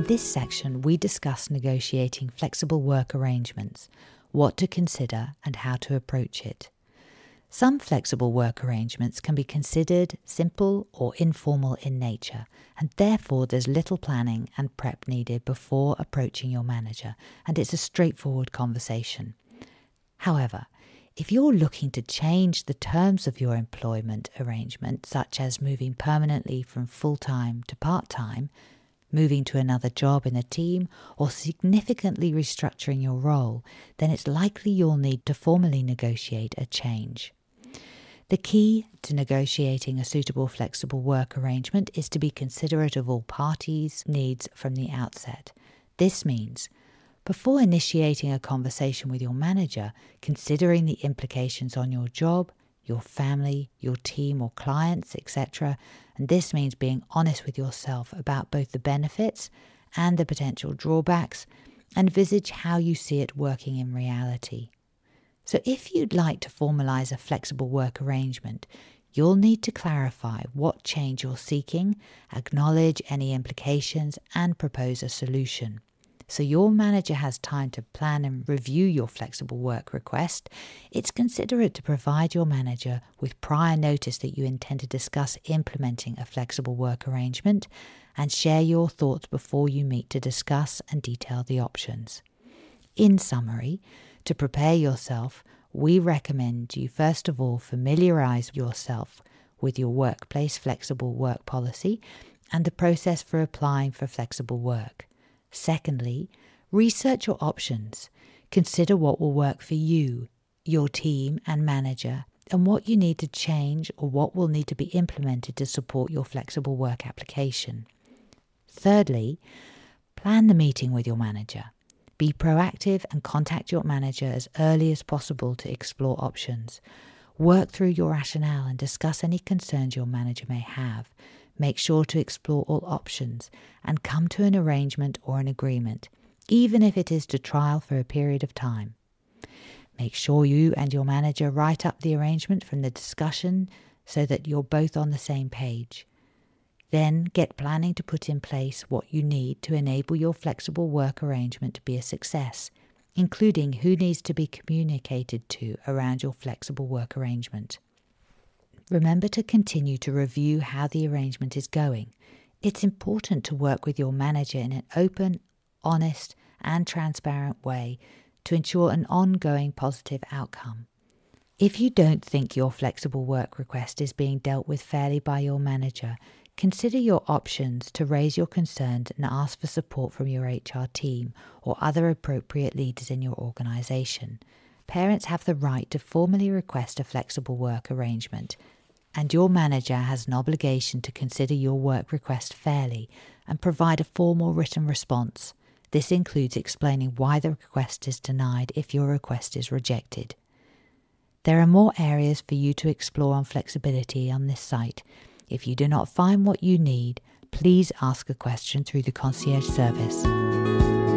this section, we discuss negotiating flexible work arrangements, what to consider and how to approach it. Some flexible work arrangements can be considered simple or informal in nature, and therefore there's little planning and prep needed before approaching your manager, and it's a straightforward conversation. However, if you're looking to change the terms of your employment arrangement, such as moving permanently from full-time to part-time, moving to another job in a team, or significantly restructuring your role, then it's likely you'll need to formally negotiate a change. The key to negotiating a suitable flexible work arrangement is to be considerate of all parties' needs from the outset. This means, before initiating a conversation with your manager, considering the implications on your job, your family, your team or clients, etc. And this means being honest with yourself about both the benefits and the potential drawbacks, and envisage how you see it working in reality. So if you'd like to formalise a flexible work arrangement, you'll need to clarify what change you're seeking, acknowledge any implications, and propose a solution. So your manager has time to plan and review your flexible work request. It's considerate to provide your manager with prior notice that you intend to discuss implementing a flexible work arrangement, and share your thoughts before you meet to discuss and detail the options. In summary, to prepare yourself, we recommend you first of all familiarise yourself with your workplace flexible work policy and the process for applying for flexible work. Secondly, research your options. Consider what will work for you, your team and manager, and what you need to change or what will need to be implemented to support your flexible work application. Thirdly, plan the meeting with your manager. Be proactive and contact your manager as early as possible to explore options. Work through your rationale and discuss any concerns your manager may have. Make sure to explore all options and come to an arrangement or an agreement, even if it is to trial for a period of time. Make sure you and your manager write up the arrangement from the discussion so that you're both on the same page. Then get planning to put in place what you need to enable your flexible work arrangement to be a success, including who needs to be communicated to around your flexible work arrangement. Remember to continue to review how the arrangement is going. It's important to work with your manager in an open, honest, and transparent way to ensure an ongoing positive outcome. If you don't think your flexible work request is being dealt with fairly by your manager, consider your options to raise your concerns and ask for support from your HR team or other appropriate leaders in your organisation. Parents have the right to formally request a flexible work arrangement, and your manager has an obligation to consider your work request fairly and provide a formal written response. This includes explaining why the request is denied if your request is rejected. There are more areas for you to explore on flexibility on this site. If you do not find what you need, please ask a question through the concierge service.